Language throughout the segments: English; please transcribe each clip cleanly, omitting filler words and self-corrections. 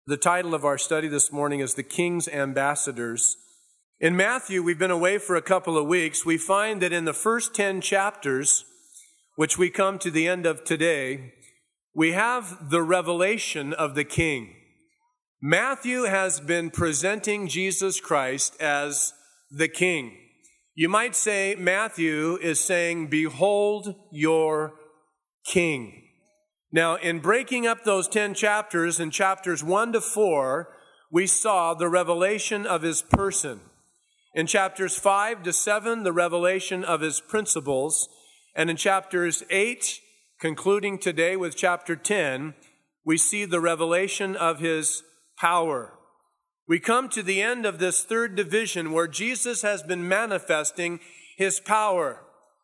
The title of our study this morning is The King's Ambassadors. In Matthew, we've been away for a couple of weeks. We find that in the first 10 chapters, which we come to the end of today, we have the revelation of the King. Matthew has been presenting Jesus Christ as the King. You might say Matthew is saying, "Behold your King." Now, in breaking up those 10 chapters, in chapters 1 to 4, we saw the revelation of his person. In chapters 5 to 7, the revelation of his principles. And in chapters 8, concluding today with chapter 10, we see the revelation of his power. We come to the end of this third division where Jesus has been manifesting his power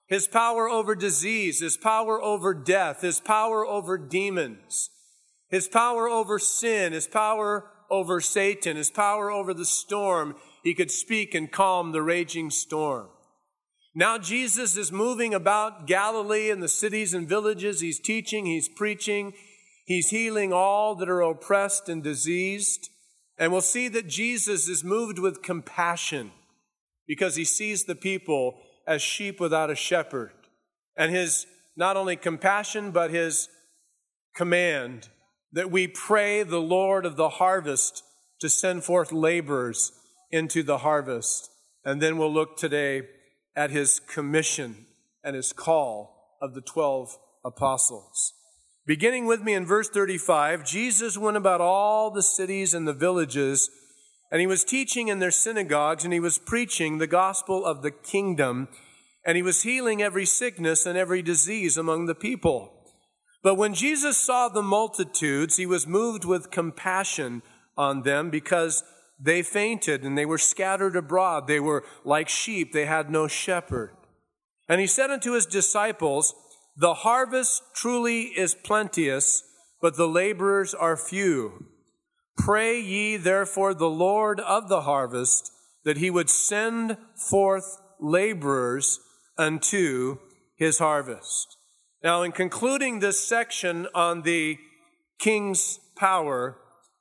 over disease, his power over death, his power over demons, his power over sin, his power over Satan, his power over the storm. He could speak and calm the raging storm. Now Jesus is moving about Galilee and the cities and villages. He's teaching, he's preaching, he's healing all that are oppressed and diseased. And we'll see that Jesus is moved with compassion because he sees the people as sheep without a shepherd. And his not only compassion, but his command that we pray the Lord of the harvest to send forth laborers into the harvest. And then we'll look today at his commission and his call of the 12 apostles. Beginning with me in verse 35, Jesus went about all the cities and the villages, and he was teaching in their synagogues, and he was preaching the gospel of the kingdom, and he was healing every sickness and every disease among the people. But when Jesus saw the multitudes, he was moved with compassion on them because they fainted and they were scattered abroad. They were like sheep, they had no shepherd. And he said unto his disciples, "The harvest truly is plenteous, but the laborers are few. Pray ye therefore the Lord of the harvest, that he would send forth laborers unto his harvest." Now, in concluding this section on the king's power,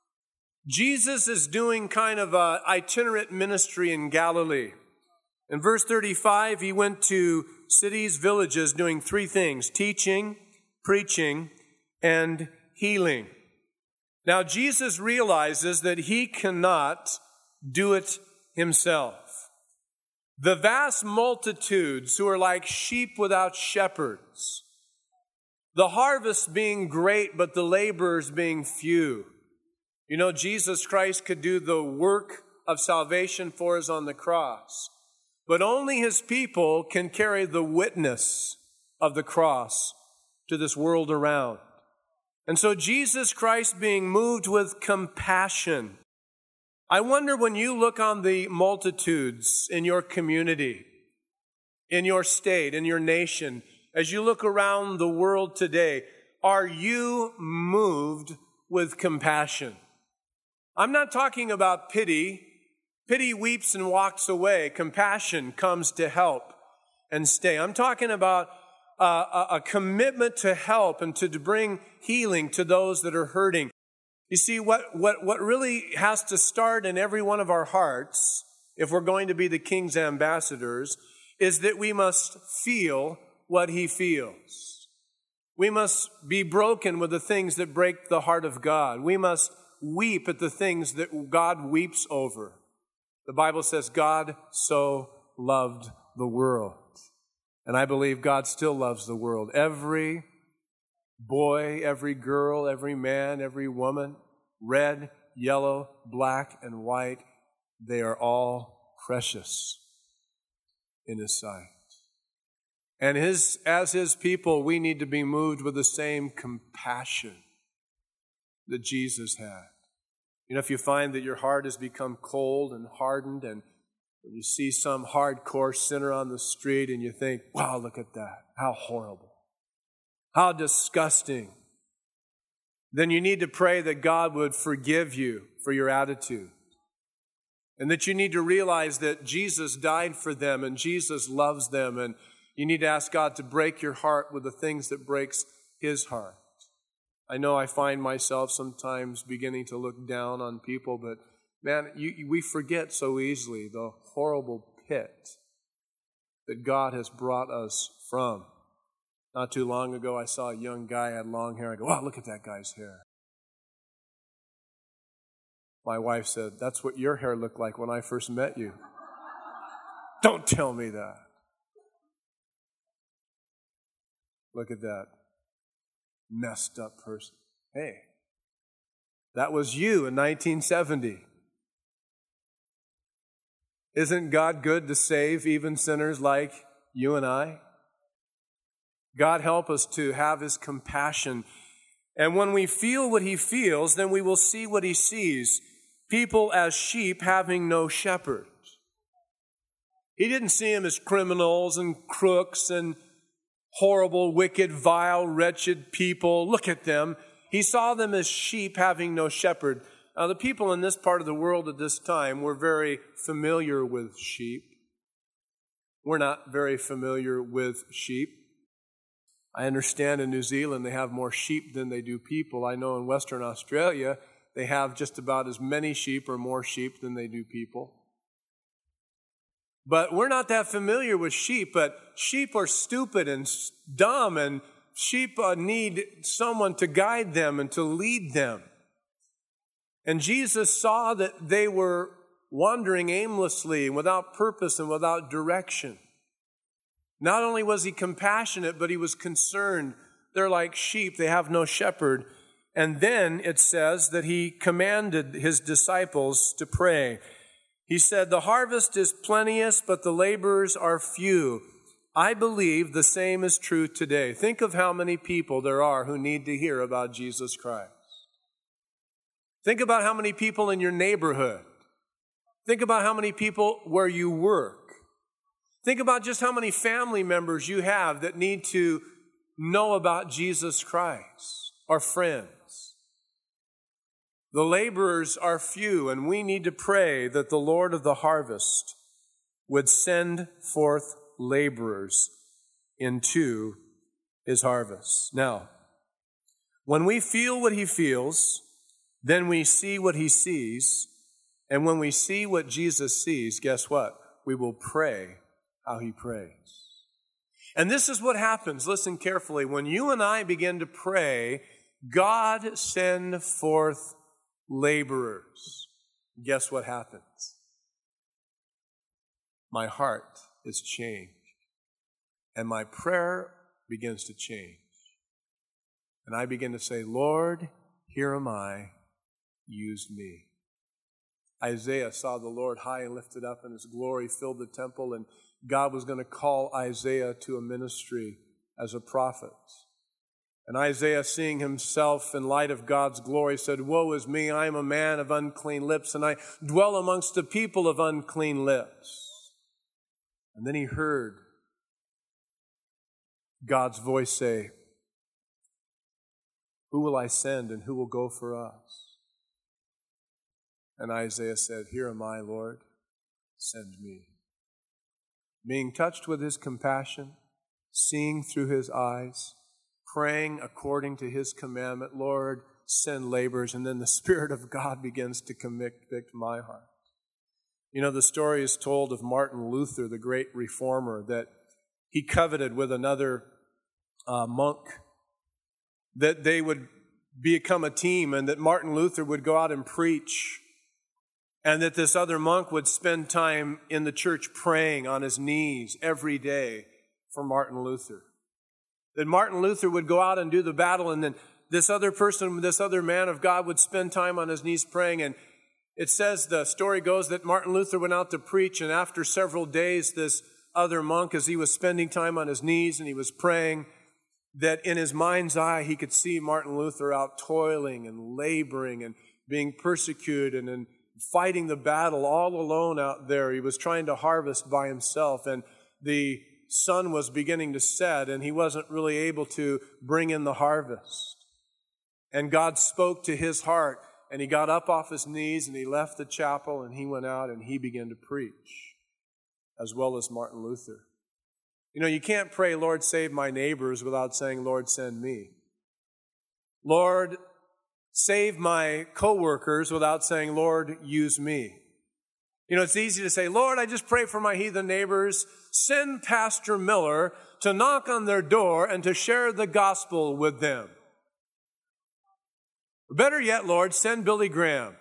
Jesus is doing kind of an itinerant ministry in Galilee. In verse 35, he went to cities, villages, doing three things: teaching, preaching, and healing. Now, Jesus realizes that he cannot do it himself. The vast multitudes who are like sheep without shepherds, the harvest being great, but the laborers being few. You know, Jesus Christ could do the work of salvation for us on the cross, but only his people can carry the witness of the cross to this world around. And so Jesus Christ being moved with compassion. I wonder, when you look on the multitudes in your community, in your state, in your nation, as you look around the world today, are you moved with compassion? I'm not talking about pity. Pity weeps and walks away. Compassion comes to help and stay. I'm talking about a commitment to help and to bring healing to those that are hurting. You see, what really has to start in every one of our hearts, if we're going to be the King's ambassadors, is that we must feel what he feels. We must be broken with the things that break the heart of God. We must weep at the things that God weeps over. The Bible says God so loved the world. And I believe God still loves the world. Every boy, every girl, every man, every woman, red, yellow, black, and white, they are all precious in his sight. And as his people, we need to be moved with the same compassion that Jesus had. You know, if you find that your heart has become cold and hardened, and you see some hardcore sinner on the street and you think, wow, look at that. How horrible. How disgusting. Then you need to pray that God would forgive you for your attitude. And that you need to realize that Jesus died for them and Jesus loves them. And you need to ask God to break your heart with the things that breaks his heart. I know I find myself sometimes beginning to look down on people, but man, we forget so easily the horrible pit that God has brought us from. Not too long ago, I saw a young guy had long hair. I go, wow, look at that guy's hair. My wife said, that's what your hair looked like when I first met you. Don't tell me that. Look at that messed up person. Hey, that was you in 1970. Isn't God good to save even sinners like you and I? God help us to have His compassion. And when we feel what He feels, then we will see what He sees. People as sheep having no shepherd. He didn't see them as criminals and crooks and horrible, wicked, vile, wretched people. Look at them. He saw them as sheep having no shepherd. Now, the people in this part of the world at this time were very familiar with sheep. We're not very familiar with sheep. I understand in New Zealand they have more sheep than they do people. I know in Western Australia they have just about as many sheep or more sheep than they do people. But we're not that familiar with sheep, but sheep are stupid and dumb, and sheep need someone to guide them and to lead them. And Jesus saw that they were wandering aimlessly and without purpose and without direction. Not only was He compassionate, but He was concerned. They're like sheep, they have no shepherd. And then it says that He commanded His disciples to pray. He said, the harvest is plenteous, but the laborers are few. I believe the same is true today. Think of how many people there are who need to hear about Jesus Christ. Think about how many people in your neighborhood. Think about how many people where you work. Think about just how many family members you have that need to know about Jesus Christ, or friends. The laborers are few, and we need to pray that the Lord of the harvest would send forth laborers into His harvest. Now, when we feel what He feels, then we see what He sees, and when we see what Jesus sees, guess what? We will pray how He prays. And this is what happens, listen carefully, when you and I begin to pray, God send forth laborers. Guess what happens? My heart is changed, and my prayer begins to change. And I begin to say, Lord, here am I, use me. Isaiah saw the Lord high and lifted up, and His glory filled the temple, and God was going to call Isaiah to a ministry as a prophet. And Isaiah, seeing himself in light of God's glory, said, woe is me, I am a man of unclean lips, and I dwell amongst a people of unclean lips. And then he heard God's voice say, who will I send and who will go for us? And Isaiah said, here am I, Lord, send me. Being touched with His compassion, seeing through His eyes, praying according to His commandment, Lord, send laborers, and then the Spirit of God begins to convict my heart. You know, the story is told of Martin Luther, the great reformer, that he coveted with another monk, that they would become a team, and that Martin Luther would go out and preach, and that this other monk would spend time in the church praying on his knees every day for Martin Luther. That Martin Luther would go out and do the battle, and then this other person, this other man of God would spend time on his knees praying. And it says, the story goes that Martin Luther went out to preach, and after several days, this other monk, as he was spending time on his knees and he was praying, that in his mind's eye he could see Martin Luther out toiling and laboring and being persecuted and fighting the battle all alone out there. He was trying to harvest by himself, and the sun was beginning to set, and he wasn't really able to bring in the harvest. And God spoke to his heart, and he got up off his knees, and he left the chapel, and he went out, and he began to preach, as well as Martin Luther. You know, you can't pray, Lord, save my neighbors, without saying, Lord, send me. Lord, save my coworkers without saying, Lord, use me. You know, it's easy to say, Lord, I just pray for my heathen neighbors. Send Pastor Miller to knock on their door and to share the gospel with them. Better yet, Lord, send Billy Graham.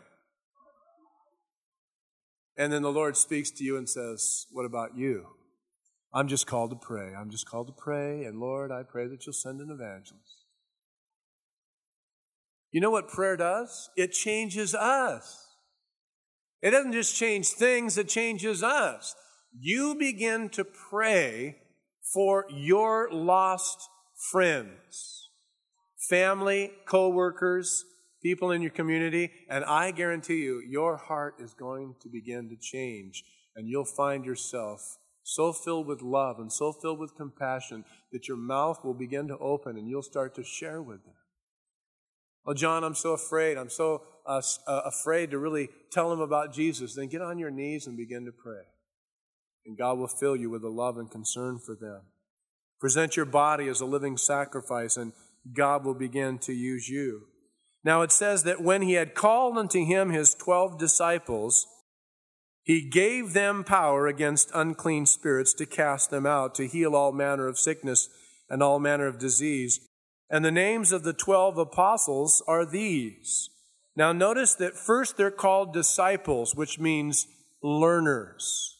And then the Lord speaks to you and says, what about you? I'm just called to pray. I'm just called to pray. And Lord, I pray that you'll send an evangelist. You know what prayer does? It changes us. It doesn't just change things, it changes us. You begin to pray for your lost friends, family, co-workers, people in your community, and I guarantee you, your heart is going to begin to change, and you'll find yourself so filled with love and so filled with compassion that your mouth will begin to open and you'll start to share with them. Oh, John, I'm so afraid. I'm so afraid to really tell them about Jesus. Then get on your knees and begin to pray. And God will fill you with a love and concern for them. Present your body as a living sacrifice, and God will begin to use you. Now it says that when he had called unto him his 12 disciples, he gave them power against unclean spirits to cast them out, to heal all manner of sickness and all manner of disease. And the names of the 12 apostles are these. Now notice that first they're called disciples, which means learners.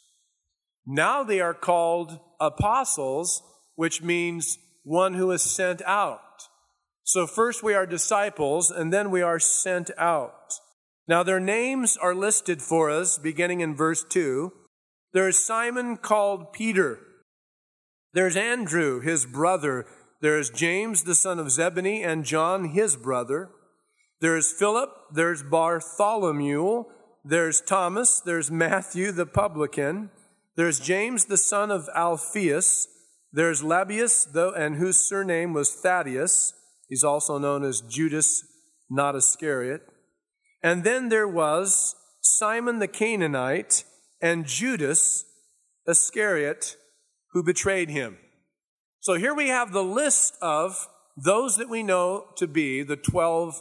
Now they are called apostles, which means one who is sent out. So first we are disciples, and then we are sent out. Now their names are listed for us, beginning in verse 2. There is Simon called Peter. There's Andrew, his brother. There's James, the son of Zebedee, and John, his brother. There's Philip. There's Bartholomew. There's Thomas. There's Matthew, the publican. There's James, the son of Alphaeus. There's Lebbaeus, and whose surname was Thaddeus. He's also known as Judas, not Iscariot. And then there was Simon the Canaanite and Judas Iscariot, who betrayed him. So here we have the list of those that we know to be the 12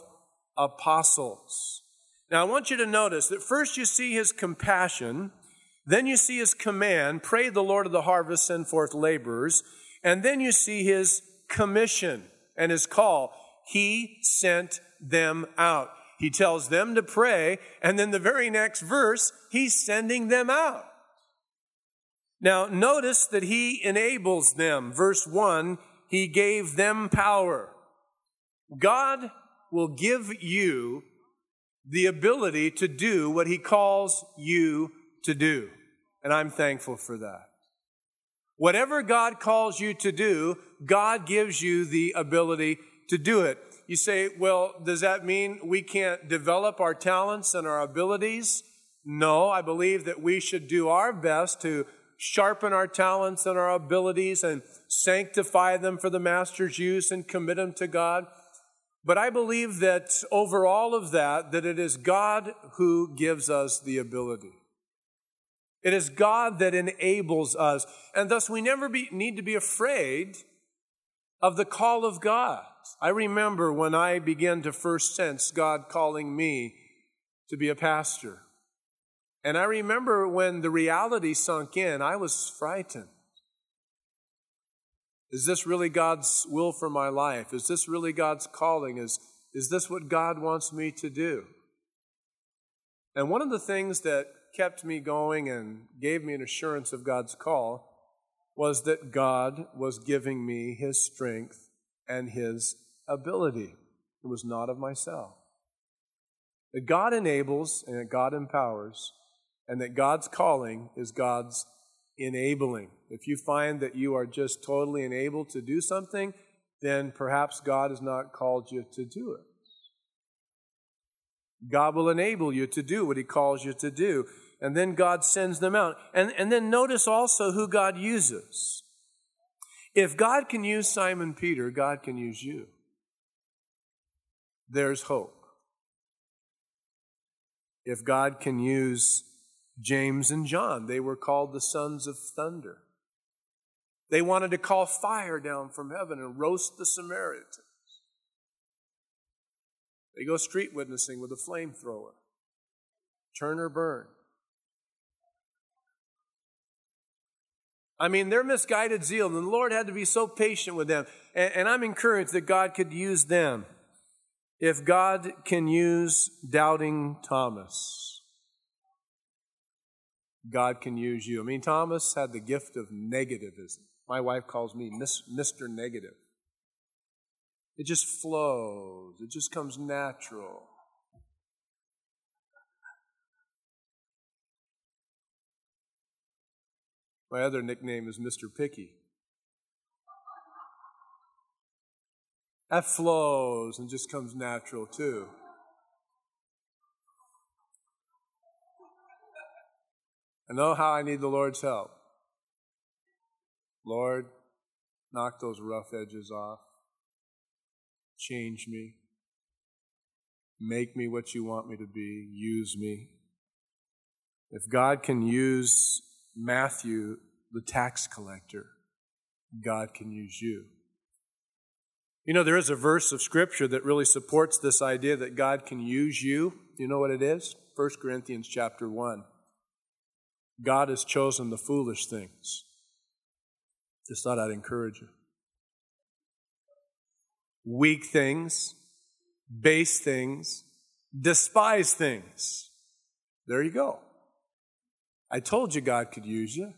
apostles. Now I want you to notice that first you see his compassion, then you see his command, pray the Lord of the harvest, send forth laborers, and then you see his commission and his call. He sent them out. He tells them to pray, and then the very next verse, he's sending them out. Now, notice that he enables them. Verse 1, he gave them power. God will give you the ability to do what he calls you to do. And I'm thankful for that. Whatever God calls you to do, God gives you the ability to do it. You say, well, does that mean we can't develop our talents and our abilities? No, I believe that we should do our best to sharpen our talents and our abilities and sanctify them for the Master's use and commit them to God. But I believe that over all of that, that it is God who gives us the ability. It is God that enables us. And thus we never need to be afraid of the call of God. I remember when I began to first sense God calling me to be a pastor. And I remember when the reality sunk in, I was frightened. Is this really God's will for my life? Is this really God's calling? Is this what God wants me to do? And one of the things that kept me going and gave me an assurance of God's call was that God was giving me his strength and his ability. It was not of myself. That God enables and that God empowers, and that God's calling is God's enabling. If you find that you are just totally unable to do something, then perhaps God has not called you to do it. God will enable you to do what he calls you to do. And then God sends them out. And then notice also who God uses. If God can use Simon Peter, God can use you. There's hope. If God can use James and John, they were called the sons of thunder. They wanted to call fire down from heaven and roast the Samaritans. They go street witnessing with a flamethrower. Turn or burn. I mean, their misguided zeal, and the Lord had to be so patient with them. And I'm encouraged that God could use them. If God can use doubting Thomas, God can use you. I mean, Thomas had the gift of negativism. My wife calls me Mr. Negative. It just flows. It just comes natural. My other nickname is Mr. Picky. That flows and just comes natural too. I know how I need the Lord's help. Lord, knock those rough edges off. Change me. Make me what you want me to be. Use me. If God can use Matthew, the tax collector, God can use you. You know, there is a verse of Scripture that really supports this idea that God can use you. You know what it is? 1 Corinthians chapter 1. God has chosen the foolish things. Just thought I'd encourage you. Weak things, base things, despise things. There you go. I told you God could use you.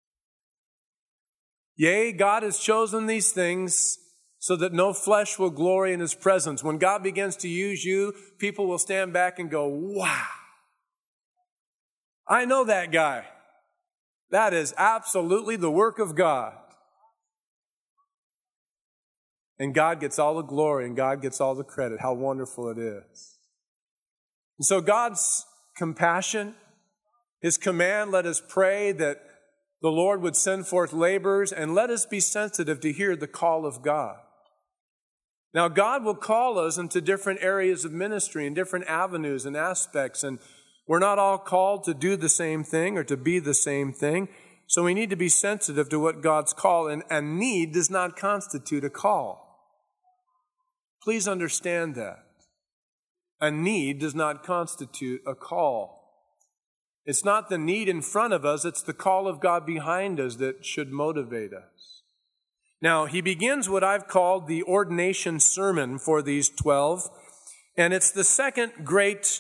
Yea, God has chosen these things so that no flesh will glory in His presence. When God begins to use you, people will stand back and go, wow, I know that guy. That is absolutely the work of God. And God gets all the glory and God gets all the credit. How wonderful it is. And so God's compassion, His command, let us pray that the Lord would send forth laborers, and let us be sensitive to hear the call of God. Now, God will call us into different areas of ministry and different avenues and aspects, and we're not all called to do the same thing or to be the same thing. So we need to be sensitive to what God's call, and a need does not constitute a call. Please understand that. A need does not constitute a call. It's not the need in front of us, it's the call of God behind us that should motivate us. Now, he begins what I've called the ordination sermon for these 12, and it's the second great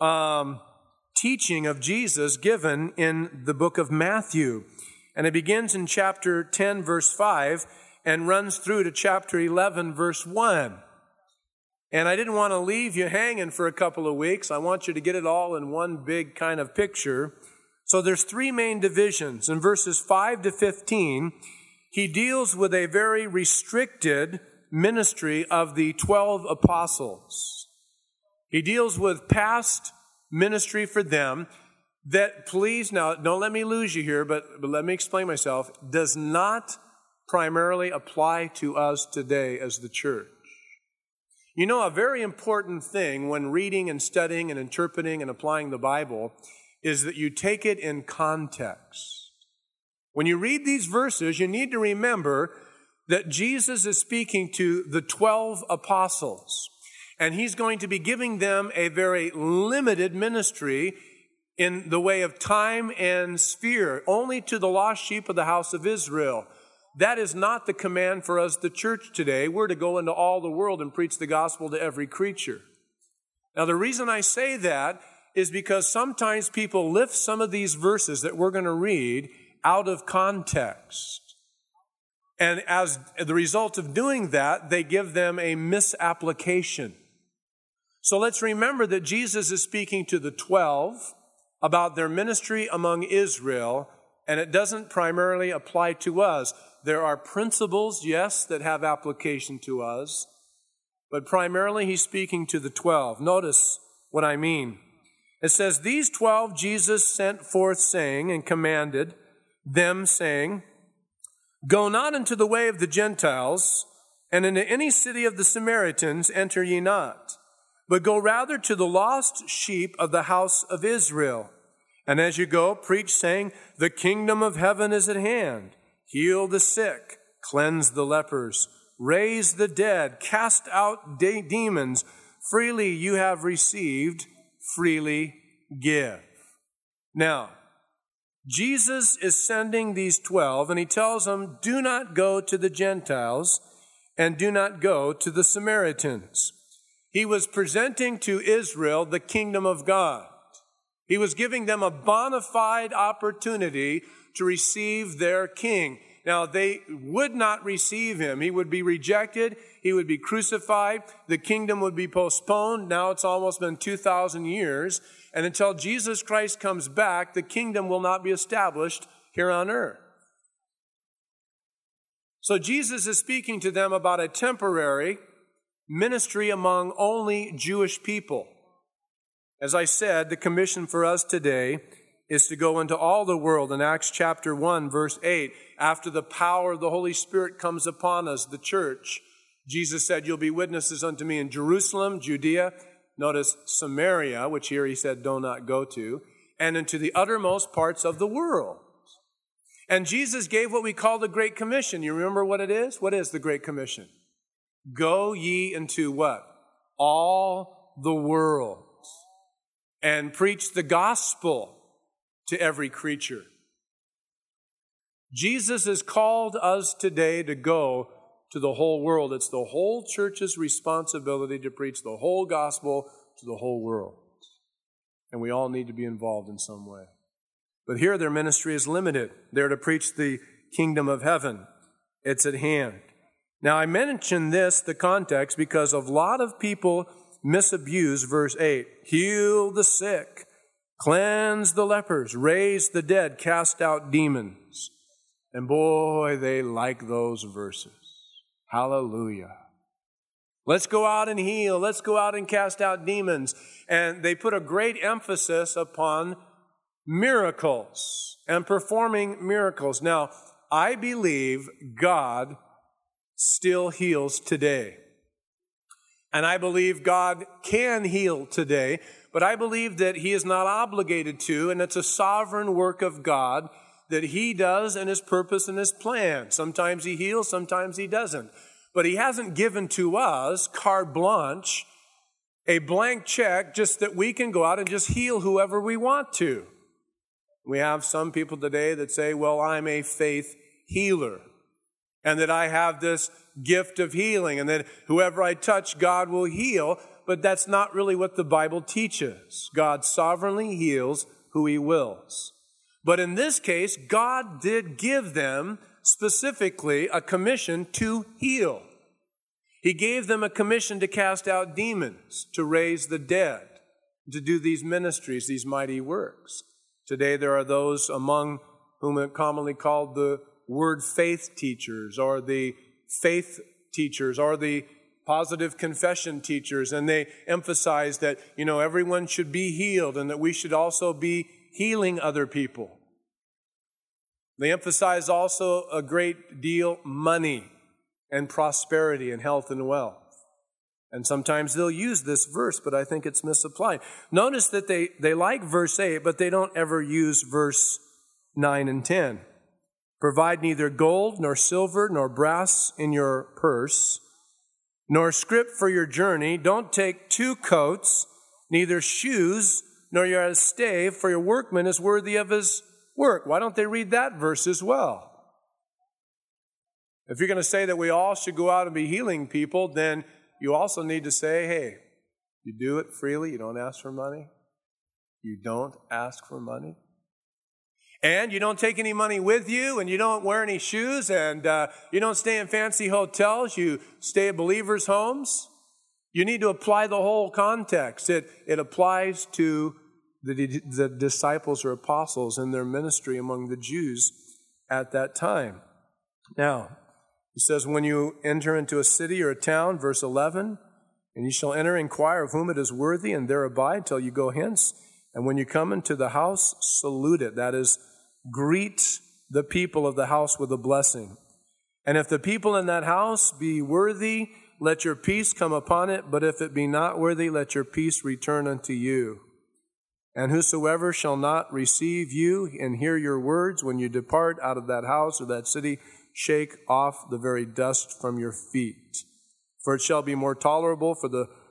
teaching of Jesus given in the book of Matthew. And it begins in chapter 10, verse 5, and runs through to chapter 11, verse 1. And I didn't want to leave you hanging for a couple of weeks. I want you to get it all in one big kind of picture. So there's three main divisions. In verses 5 to 15, he deals with a very restricted ministry of the 12 apostles. He deals with past ministry for them that, please, now don't let me lose you here, but let me explain myself, does not primarily apply to us today as the church. You know, a very important thing when reading and studying and interpreting and applying the Bible is that you take it in context. When you read these verses, you need to remember that Jesus is speaking to the 12 apostles, and He's going to be giving them a very limited ministry in the way of time and sphere, only to the lost sheep of the house of Israel. That is not the command for us, the church today. We're to go into all the world and preach the gospel to every creature. Now, the reason I say that is because sometimes people lift some of these verses that we're going to read out of context. And as the result of doing that, they give them a misapplication. So let's remember that Jesus is speaking to the 12 about their ministry among Israel, and it doesn't primarily apply to us. There are principles, yes, that have application to us, but primarily he's speaking to the 12. Notice what I mean. It says, these 12 Jesus sent forth saying and commanded them saying, go not into the way of the Gentiles, and into any city of the Samaritans enter ye not, but go rather to the lost sheep of the house of Israel. And as you go, preach saying, the kingdom of heaven is at hand. Heal the sick, cleanse the lepers, raise the dead, cast out demons. freely you have received, freely give. Now, Jesus is sending these 12, and he tells them, do not go to the Gentiles and do not go to the Samaritans. He was presenting to Israel the kingdom of God. He was giving them a bona fide opportunity to receive their king. Now, they would not receive him. He would be rejected. He would be crucified. The kingdom would be postponed. Now it's almost been 2,000 years. And until Jesus Christ comes back, the kingdom will not be established here on earth. So Jesus is speaking to them about a temporary ministry among only Jewish people. As I said, the commission for us today is to go into all the world. In Acts chapter 1, verse 8, after the power of the Holy Spirit comes upon us, the church, Jesus said, you'll be witnesses unto me in Jerusalem, Judea, notice Samaria, which here he said, do not go to, and into the uttermost parts of the world. And Jesus gave what we call the Great Commission. You remember what it is? What is the Great Commission? Go ye into what? All the world, and preach the gospel to every creature. Jesus has called us today to go to the whole world. It's the whole church's responsibility to preach the whole gospel to the whole world. And we all need to be involved in some way. But here their ministry is limited. They're to preach the kingdom of heaven. It's at hand. Now I mention this, the context, because a lot of people misabuse verse 8. Heal the sick, cleanse the lepers, raise the dead, cast out demons. And boy, they like those verses. Hallelujah. Let's go out and heal. Let's go out and cast out demons. And they put a great emphasis upon miracles and performing miracles. Now, I believe God still heals today. And I believe God can heal today, but I believe that He is not obligated to, and it's a sovereign work of God that He does in His purpose and His plan. Sometimes He heals, sometimes He doesn't. But He hasn't given to us carte blanche, a blank check, just that we can go out and just heal whoever we want to. We have some people today that say, well, I'm a faith healer, and that I have this gift of healing, and that whoever I touch, God will heal. But that's not really what the Bible teaches. God sovereignly heals who He wills. But in this case, God did give them specifically a commission to heal. He gave them a commission to cast out demons, to raise the dead, to do these ministries, these mighty works. Today there are those among whom are commonly called the word faith teachers, or the faith teachers, or the positive confession teachers, and they emphasize that, everyone should be healed and that we should also be healing other people. They emphasize also a great deal money and prosperity and health and wealth. And sometimes they'll use this verse, but I think it's misapplied. Notice that they like verse 8, but they don't ever use verse 9 and 10. Provide neither gold, nor silver, nor brass in your purse, nor scrip for your journey. Don't take 2 coats, neither shoes, nor your stave, for your workman is worthy of his work. Why don't they read that verse as well? If you're going to say that we all should go out and be healing people, then you also need to say, hey, you do it freely, you don't ask for money. You don't ask for money. And you don't take any money with you, and you don't wear any shoes, and you don't stay in fancy hotels. You stay at believers' homes. You need to apply the whole context. It applies to the disciples or apostles in their ministry among the Jews at that time. Now, he says, when you enter into a city or a town, verse 11, and you shall enter, inquire of whom it is worthy, and there abide till you go hence. And when you come into the house, salute it. That is, greet the people of the house with a blessing. And if the people in that house be worthy, let your peace come upon it. But if it be not worthy, let your peace return unto you. And whosoever shall not receive you and hear your words when you depart out of that house or that city, shake off the very dust from your feet. For it shall be more tolerable for the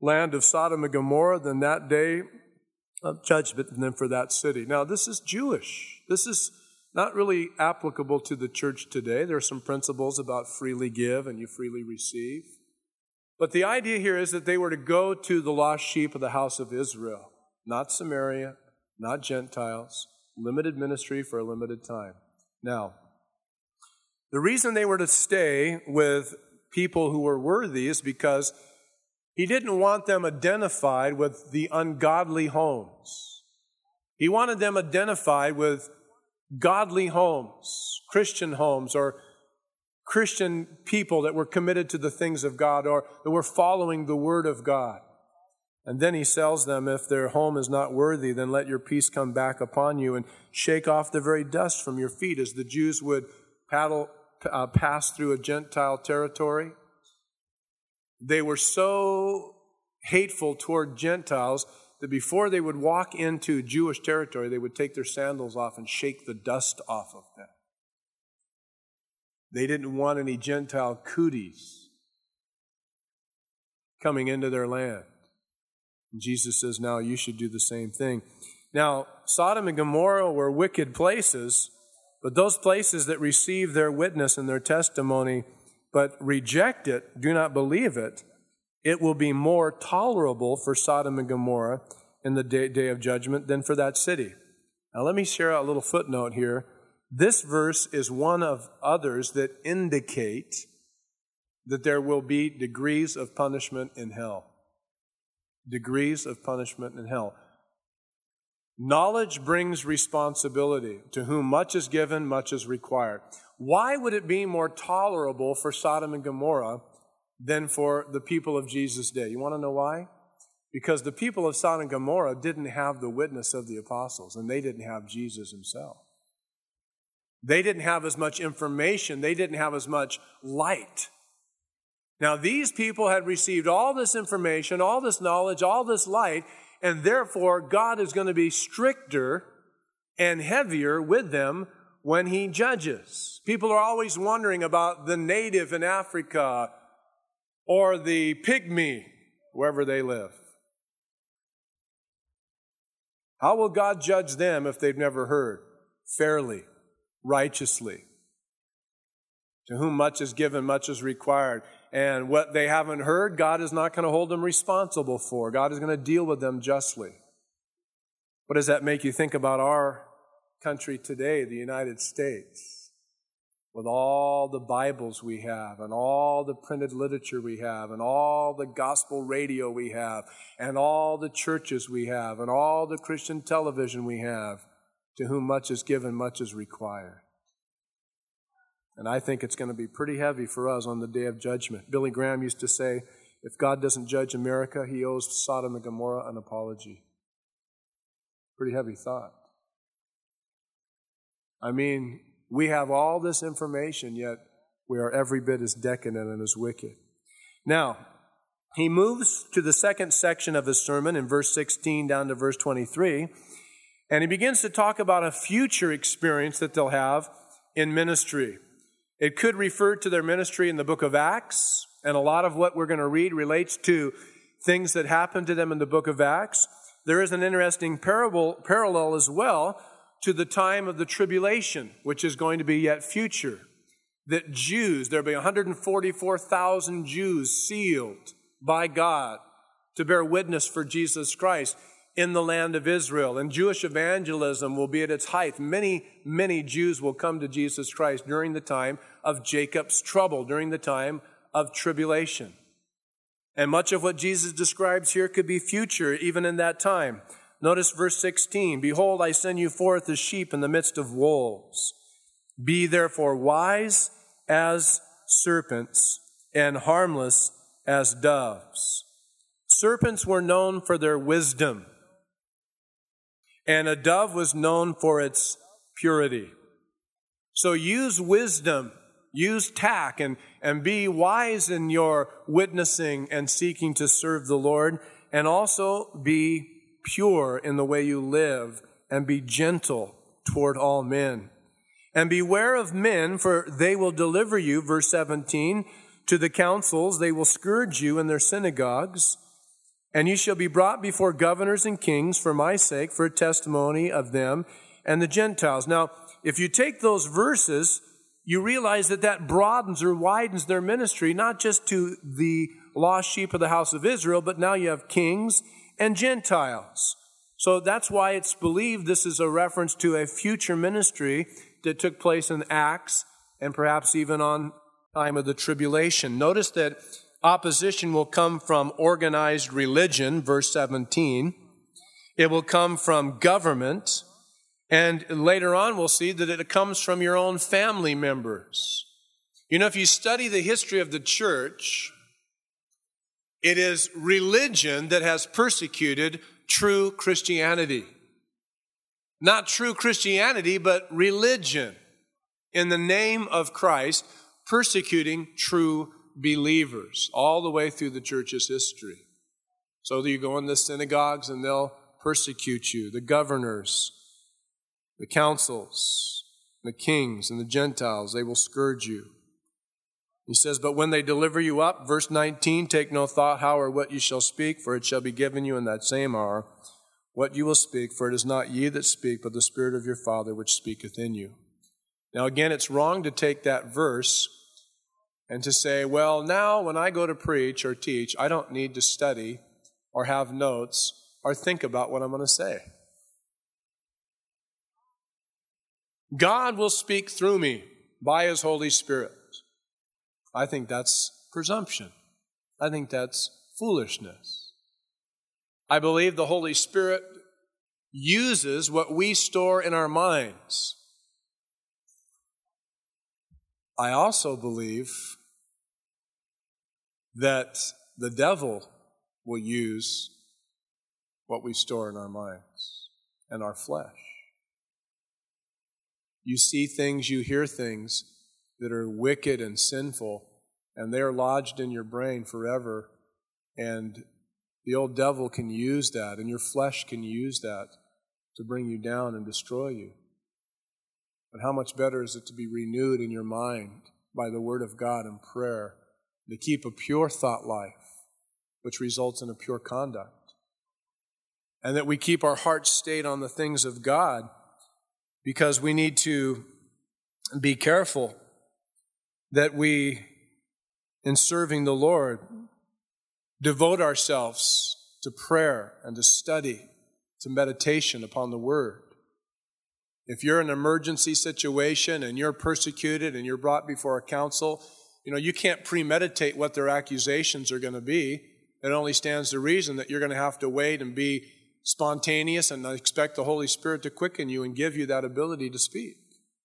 land of Sodom and Gomorrah than that day of judgment than for that city. Now, this is Jewish. This is not really applicable to the church today. There are some principles about freely give and you freely receive. But the idea here is that they were to go to the lost sheep of the house of Israel, not Samaria, not Gentiles, limited ministry for a limited time. Now, the reason they were to stay with people who were worthy is because he didn't want them identified with the ungodly homes. He wanted them identified with godly homes, Christian homes, or Christian people that were committed to the things of God or that were following the Word of God. And then he tells them, if their home is not worthy, then let your peace come back upon you and shake off the very dust from your feet, as the Jews would pass through a Gentile territory. They were so hateful toward Gentiles that before they would walk into Jewish territory, they would take their sandals off and shake the dust off of them. They didn't want any Gentile cooties coming into their land. And Jesus says, now you should do the same thing. Now, Sodom and Gomorrah were wicked places, but those places that receive their witness and their testimony but reject it, do not believe it, it will be more tolerable for Sodom and Gomorrah in the day of judgment than for that city. Now let me share a little footnote here. This verse is one of others that indicate that there will be degrees of punishment in hell. Degrees of punishment in hell. Knowledge brings responsibility. To whom much is given, much is required. Why would it be more tolerable for Sodom and Gomorrah than for the people of Jesus' day? You want to know why? Because the people of Sodom and Gomorrah didn't have the witness of the apostles, and they didn't have Jesus himself. They didn't have as much information. They didn't have as much light. Now, these people had received all this information, all this knowledge, all this light, and therefore God is going to be stricter and heavier with them when he judges. People are always wondering about the native in Africa or the pygmy, wherever they live. How will God judge them if they've never heard? Fairly, righteously. To whom much is given, much is required. And what they haven't heard, God is not going to hold them responsible for. God is going to deal with them justly. What does that make you think about our country today, the United States? With all the Bibles we have, and all the printed literature we have, and all the gospel radio we have, and all the churches we have, and all the Christian television we have, to whom much is given, much is required. And I think it's going to be pretty heavy for us on the day of judgment. Billy Graham used to say, if God doesn't judge America, he owes Sodom and Gomorrah an apology. Pretty heavy thought. I mean, we have all this information, yet we are every bit as decadent and as wicked. Now, he moves to the second section of his sermon in verse 16 down to verse 23, and he begins to talk about a future experience that they'll have in ministry. It could refer to their ministry in the book of Acts, and a lot of what we're going to read relates to things that happened to them in the book of Acts. There is an interesting parallel as well to the time of the tribulation, which is going to be yet future. That Jews, there'll be 144,000 Jews sealed by God to bear witness for Jesus Christ in the land of Israel. And Jewish evangelism will be at its height. Many, many Jews will come to Jesus Christ during the time of Jacob's trouble, during the time of tribulation. And much of what Jesus describes here could be future, even in that time. Notice verse 16, behold, I send you forth as sheep in the midst of wolves. Be therefore wise as serpents and harmless as doves. Serpents were known for their wisdom, and a dove was known for its purity. So use wisdom, use tact, and be wise in your witnessing and seeking to serve the Lord, and also be pure in the way you live, and be gentle toward all men. And beware of men, for they will deliver you, verse 17, to the councils. They will scourge you in their synagogues. And you shall be brought before governors and kings for my sake, for a testimony of them and the Gentiles. Now, if you take those verses, you realize that that broadens or widens their ministry, not just to the lost sheep of the house of Israel, but now you have kings and Gentiles. So that's why it's believed this is a reference to a future ministry that took place in Acts and perhaps even on time of the tribulation. Notice that opposition will come from organized religion, verse 17. It will come from government. And later on, we'll see that it comes from your own family members. You know, if you study the history of the church, it is religion that has persecuted true Christianity. Not true Christianity, but religion in the name of Christ, persecuting true believers all the way through the church's history. So that you go in the synagogues and they'll persecute you. The governors, the councils, the kings, and the Gentiles, they will scourge you. He says, but when they deliver you up, verse 19, take no thought how or what you shall speak, for it shall be given you in that same hour what you will speak, for it is not ye that speak, but the Spirit of your Father which speaketh in you. Now again, it's wrong to take that verse and to say, well, now when I go to preach or teach, I don't need to study or have notes or think about what I'm going to say. God will speak through me by His Holy Spirit. I think that's presumption. I think that's foolishness. I believe the Holy Spirit uses what we store in our minds. I also believe that the devil will use what we store in our minds and our flesh. You see things, you hear things that are wicked and sinful, and they are lodged in your brain forever, and the old devil can use that, and your flesh can use that to bring you down and destroy you. But how much better is it to be renewed in your mind by the Word of God and prayer, to keep a pure thought life, which results in a pure conduct, and that we keep our hearts stayed on the things of God, because we need to be careful that we, in serving the Lord, devote ourselves to prayer and to study, to meditation upon the Word. If you're in an emergency situation and you're persecuted and you're brought before a council, you can't premeditate what their accusations are going to be. It only stands to reason that you're going to have to wait and be spontaneous and expect the Holy Spirit to quicken you and give you that ability to speak.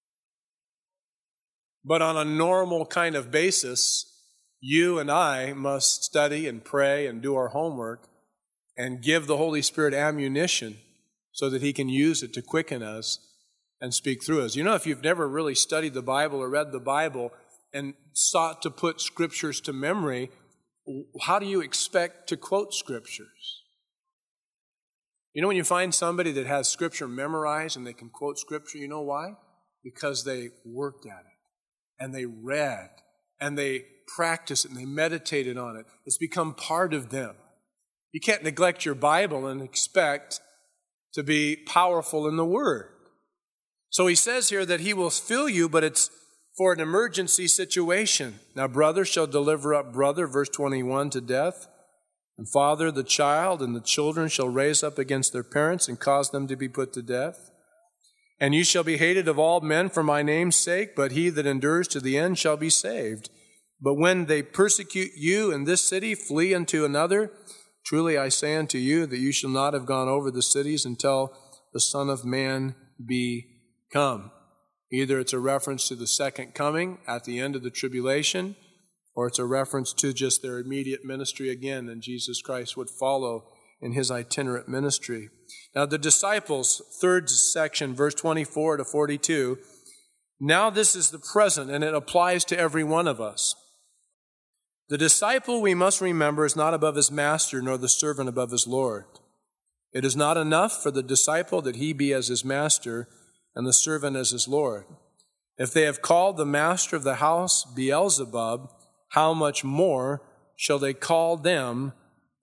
But on a normal kind of basis, you and I must study and pray and do our homework and give the Holy Spirit ammunition so that He can use it to quicken us and speak through us. If you've never really studied the Bible or read the Bible and sought to put Scriptures to memory, how do you expect to quote Scriptures? When you find somebody that has Scripture memorized and they can quote Scripture, you know why? Because they worked at it, and they read, and they practiced it, and they meditated on it. It's become part of them. You can't neglect your Bible and expect to be powerful in the Word. So he says here that He will fill you, but it's for an emergency situation. Now, brother shall deliver up brother, verse 21, to death. And father, the child, and the children shall raise up against their parents and cause them to be put to death. And you shall be hated of all men for my name's sake, but he that endures to the end shall be saved. But when they persecute you in this city, flee unto another. Truly I say unto you that you shall not have gone over the cities until the Son of Man be come. Either it's a reference to the second coming at the end of the tribulation, or it's a reference to just their immediate ministry again, and Jesus Christ would follow in His itinerant ministry. Now the disciples, third section, verse 24 to 42, now this is the present, and it applies to every one of us. The disciple, we must remember, is not above his master, nor the servant above his Lord. It is not enough for the disciple that he be as his master, and the servant as his Lord. If they have called the master of the house Beelzebub, how much more shall they call them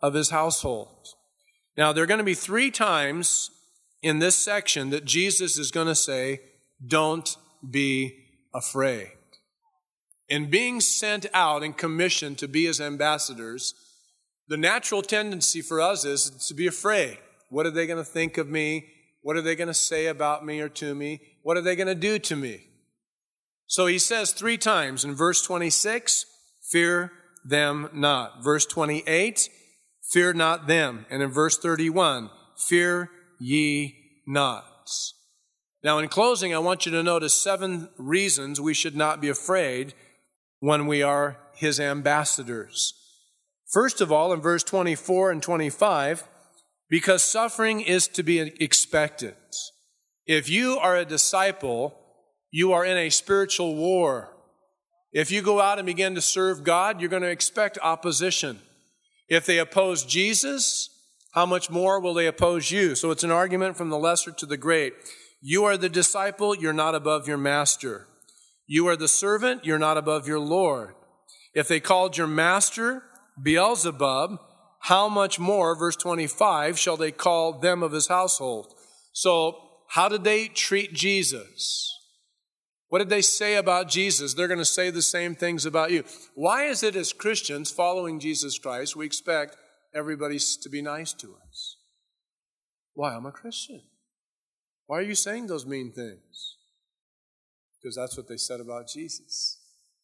of his household. Now, there are going to be 3 times in this section that Jesus is going to say, don't be afraid. In being sent out and commissioned to be his ambassadors, the natural tendency for us is to be afraid. What are they going to think of me? What are they going to say about me or to me? What are they going to do to me? So he says 3 times in verse 26, fear them not. Verse 28, fear not them. And in verse 31, fear ye not. Now in closing, I want you to notice 7 reasons we should not be afraid when we are his ambassadors. First of all, in verse 24 and 25, because suffering is to be expected. If you are a disciple, you are in a spiritual war. If you go out and begin to serve God, you're going to expect opposition. If they oppose Jesus, how much more will they oppose you? So it's an argument from the lesser to the great. You are the disciple, you're not above your master. You are the servant, you're not above your Lord. If they called your master Beelzebub, how much more, verse 25, shall they call them of his household? So, how did they treat Jesus? What did they say about Jesus? They're going to say the same things about you. Why is it as Christians following Jesus Christ, we expect everybody to be nice to us? Why? I'm a Christian. Why are you saying those mean things? Because that's what they said about Jesus.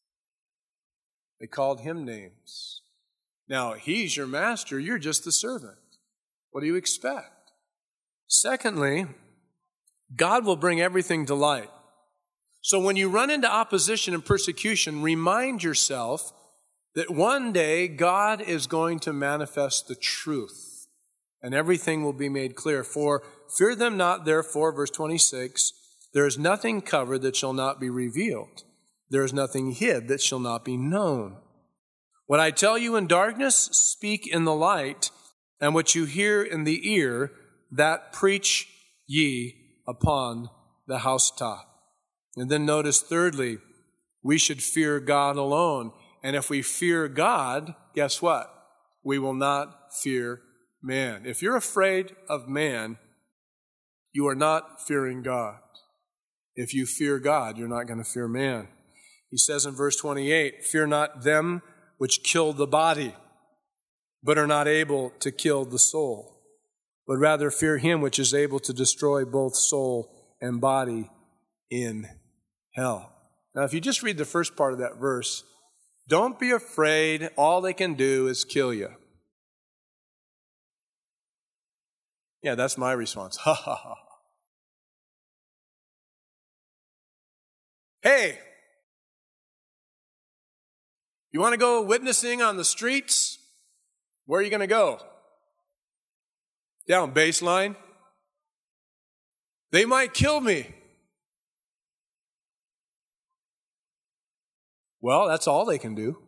They called him names. Now, he's your master, you're just the servant. What do you expect? Secondly, God will bring everything to light. So when you run into opposition and persecution, remind yourself that one day God is going to manifest the truth, and everything will be made clear. For fear them not, therefore, verse 26, there is nothing covered that shall not be revealed. There is nothing hid that shall not be known. What I tell you in darkness, speak in the light, and what you hear in the ear, that preach ye upon the housetop. And then notice thirdly, we should fear God alone. And if we fear God, guess what? We will not fear man. If you're afraid of man, you are not fearing God. If you fear God, you're not going to fear man. He says in verse 28, fear not them which kill the body, but are not able to kill the soul, but rather fear him which is able to destroy both soul and body in hell. Now, if you just read the first part of that verse, don't be afraid. All they can do is kill you. Yeah, that's my response. Ha ha ha. Hey, you want to go witnessing on the streets? Where are you going to go? Down Baseline? They might kill me. Well, that's all they can do.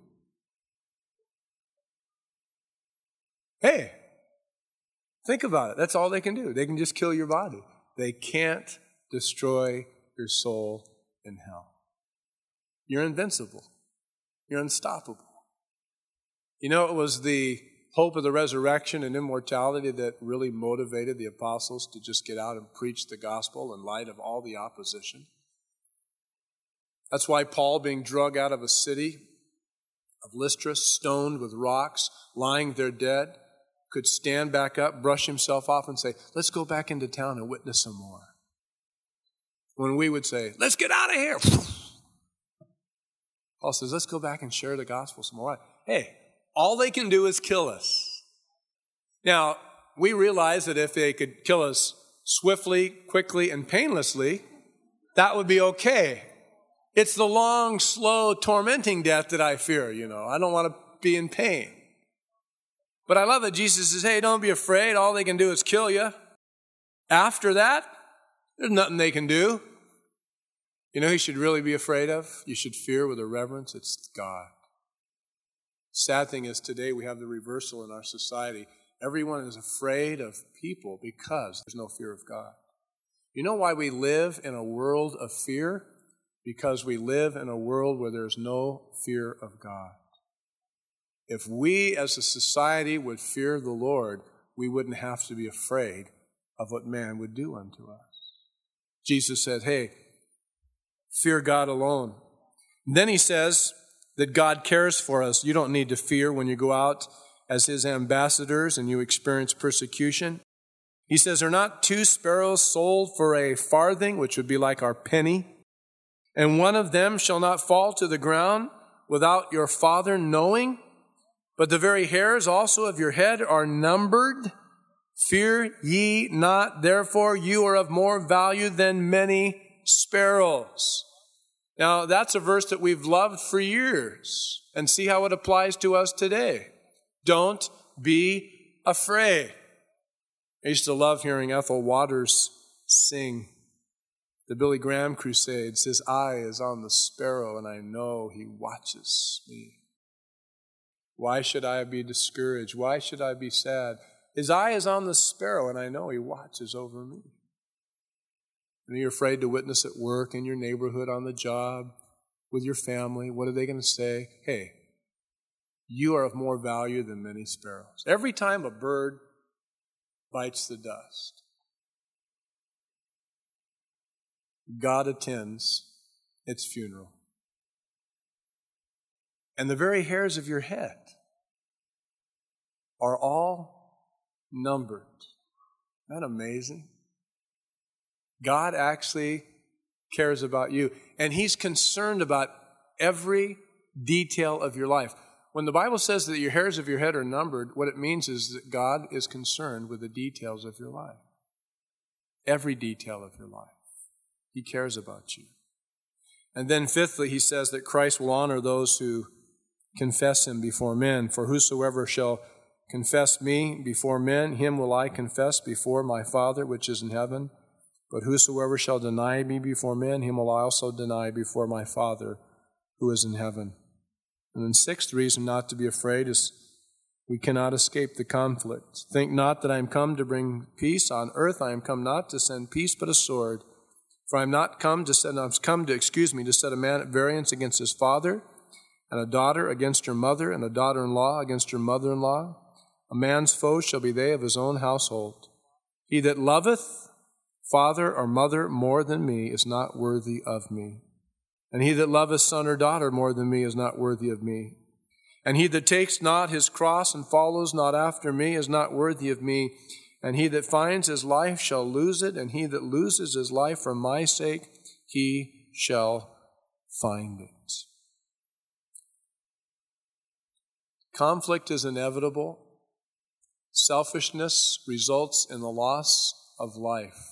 Hey, think about it. That's all they can do. They can just kill your body. They can't destroy your soul in hell. You're invincible. You're unstoppable. You know, it was the hope of the resurrection and immortality that really motivated the apostles to just get out and preach the gospel in light of all the opposition. That's why Paul, being dragged out of a city of Lystra, stoned with rocks, lying there dead, could stand back up, brush himself off, and say, let's go back into town and witness some more. When we would say, let's get out of here. Paul says, let's go back and share the gospel some more. Hey, all they can do is kill us. Now, we realize that if they could kill us swiftly, quickly, and painlessly, that would be okay. It's the long, slow, tormenting death that I fear, you know. I don't want to be in pain. But I love that Jesus says, hey, don't be afraid. All they can do is kill you. After that, there's nothing they can do. You know who you should really be afraid of? You should fear with a reverence. It's God. Sad thing is today we have the reversal in our society. Everyone is afraid of people because there's no fear of God. You know why we live in a world of fear? Because we live in a world where there's no fear of God. If we as a society would fear the Lord, we wouldn't have to be afraid of what man would do unto us. Jesus said, hey, fear God alone. And then he says that God cares for us. You don't need to fear when you go out as his ambassadors and you experience persecution. He says, are not 2 sparrows sold for a farthing, which would be like our penny, and one of them shall not fall to the ground without your Father knowing? But the very hairs also of your head are numbered. Fear ye not, therefore you are of more value than many sparrows. Now, that's a verse that we've loved for years. And see how it applies to us today. Don't be afraid. I used to love hearing Ethel Waters sing the Billy Graham Crusades. His eye is on the sparrow, and I know he watches me. Why should I be discouraged? Why should I be sad? His eye is on the sparrow, and I know he watches over me. And you're afraid to witness at work, in your neighborhood, on the job, with your family. What are they going to say? Hey, you are of more value than many sparrows. Every time a bird bites the dust, God attends its funeral. And the very hairs of your head are all numbered. Isn't that amazing? God actually cares about you, and he's concerned about every detail of your life. When the Bible says that your hairs of your head are numbered, what it means is that God is concerned with the details of your life. Every detail of your life. He cares about you. And then fifthly, he says that Christ will honor those who confess him before men. For whosoever shall confess me before men, him will I confess before my Father which is in heaven. But whosoever shall deny me before men, him will I also deny before my Father who is in heaven. And then sixth reason not to be afraid is we cannot escape the conflict. Think not that I am come to bring peace on earth. I am come not to send peace, but a sword. For I am not come to set, to set a man at variance against his father, and a daughter against her mother, and a daughter-in-law against her mother-in-law. A man's foes shall be they of his own household. He that loveth father or mother more than me is not worthy of me. And he that loveth son or daughter more than me is not worthy of me. And he that takes not his cross and follows not after me is not worthy of me. And he that finds his life shall lose it, and he that loses his life for my sake, he shall find it. Conflict is inevitable. Selfishness results in the loss of life.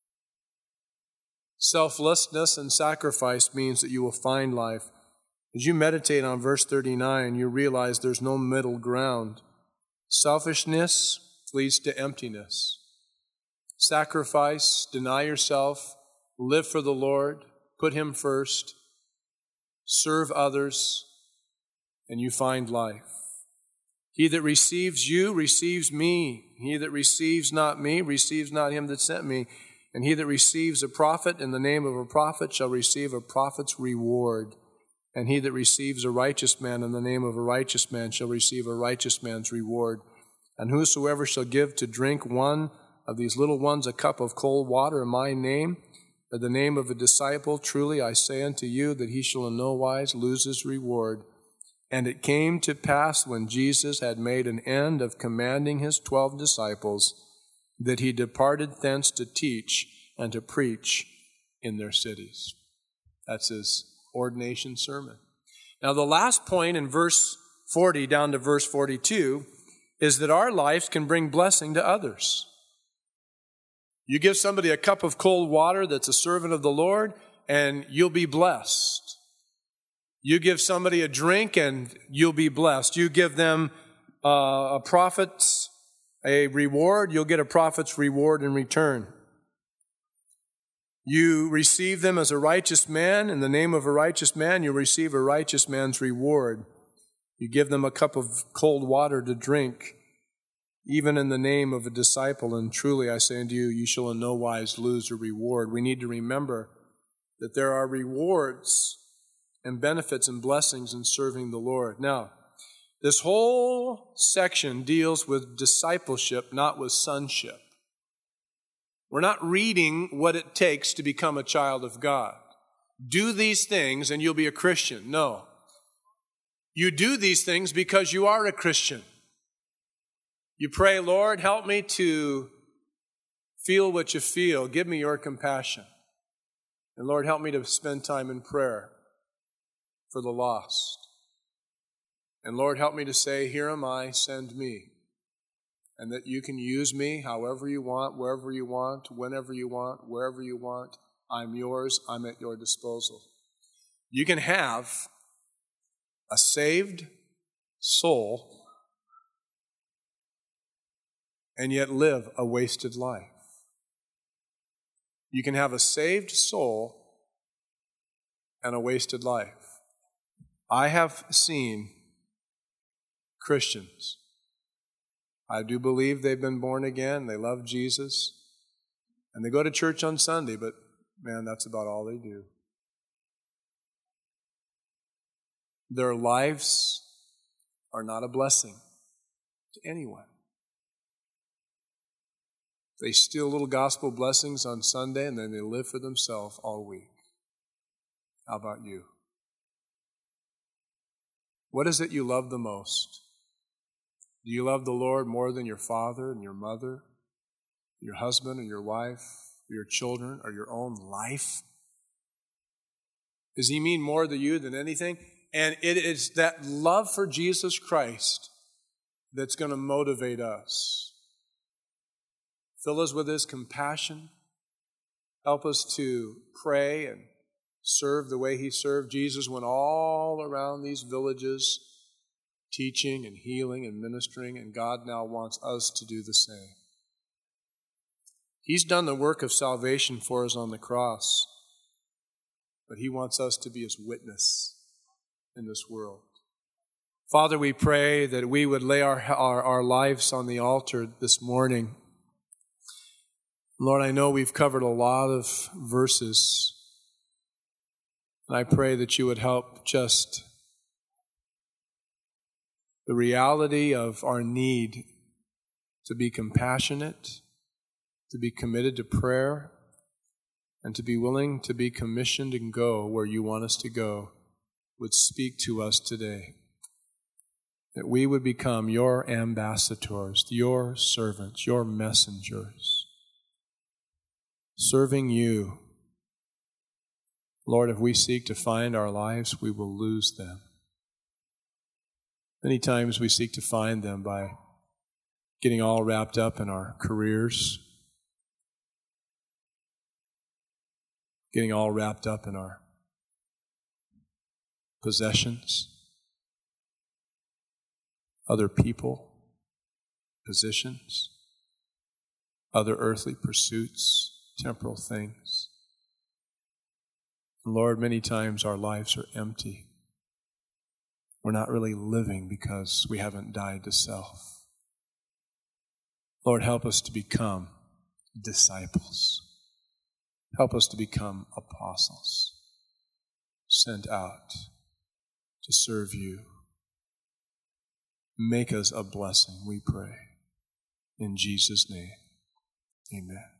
Selflessness and sacrifice means that you will find life. As you meditate on verse 39, you realize there's no middle ground. Selfishness leads to emptiness. Sacrifice, deny yourself, live for the Lord, put him first, serve others, and you find life. He that receives you receives me. He that receives not me receives not him that sent me. And he that receives a prophet in the name of a prophet shall receive a prophet's reward. And he that receives a righteous man in the name of a righteous man shall receive a righteous man's reward. And whosoever shall give to drink one of these little ones a cup of cold water in my name, or the name of a disciple, truly I say unto you that he shall in no wise lose his reward. And it came to pass when Jesus had made an end of commanding his 12 disciples, that he departed thence to teach and to preach in their cities. That's his ordination sermon. Now, the last point in verse 40 down to verse 42 is that our lives can bring blessing to others. You give somebody a cup of cold water that's a servant of the Lord, and you'll be blessed. You give somebody a drink, and you'll be blessed. You give them a prophet's a reward, you'll get a prophet's reward in return. You receive them as a righteous man. In the name of a righteous man, you'll receive a righteous man's reward. You give them a cup of cold water to drink, even in the name of a disciple. And truly, I say unto you, you shall in no wise lose a reward. We need to remember that there are rewards and benefits and blessings in serving the Lord. Now, This whole section deals with discipleship, not with sonship. We're not reading what it takes to become a child of God. Do these things and you'll be a Christian. No. You do these things because you are a Christian. You pray, Lord, help me to feel what you feel. Give me your compassion. And Lord, help me to spend time in prayer for the lost. And Lord, help me to say, here am I, send me. And that you can use me however you want, wherever you want, whenever you want, wherever you want. I'm yours. I'm at your disposal. You can have a saved soul and yet live a wasted life. You can have a saved soul and a wasted life. I have seen Christians. I do believe they've been born again. They love Jesus. And they go to church on Sunday, but man, that's about all they do. Their lives are not a blessing to anyone. They steal little gospel blessings on Sunday and then they live for themselves all week. How about you? What is it you love the most? Do you love the Lord more than your father and your mother, your husband or your wife, or your children, or your own life? Does He mean more to you than anything? And it is that love for Jesus Christ that's going to motivate us. Fill us with His compassion. Help us to pray and serve the way He served. Jesus went all around these villages teaching and healing and ministering, and God now wants us to do the same. He's done the work of salvation for us on the cross, but He wants us to be His witness in this world. Father, we pray that we would lay our lives on the altar this morning. Lord, I know we've covered a lot of verses, and I pray that you would help just the reality of our need to be compassionate, to be committed to prayer, and to be willing to be commissioned and go where you want us to go, would speak to us today. That we would become your ambassadors, your servants, your messengers, serving you. Lord, if we seek to find our lives, we will lose them. Many times we seek to find them by getting all wrapped up in our careers, getting all wrapped up in our possessions, other people, positions, other earthly pursuits, temporal things. Lord, many times our lives are empty. We're not really living because we haven't died to self. Lord, help us to become disciples. Help us to become apostles, sent out to serve you. Make us a blessing, we pray. In Jesus' name, amen.